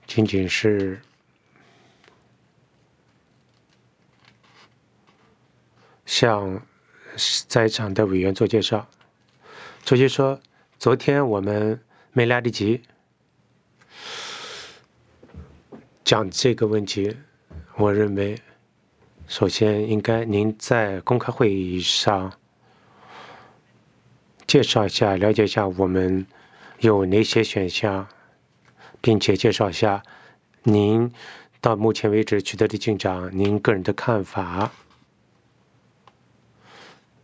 仅仅是向在场的委员做介绍。主席说，昨天我们没来得及讲这个问题。我认为，首先应该您在公开会议上介绍一下、了解一下我们有哪些选项，并且介绍一下您到目前为止取得的进展，您个人的看法。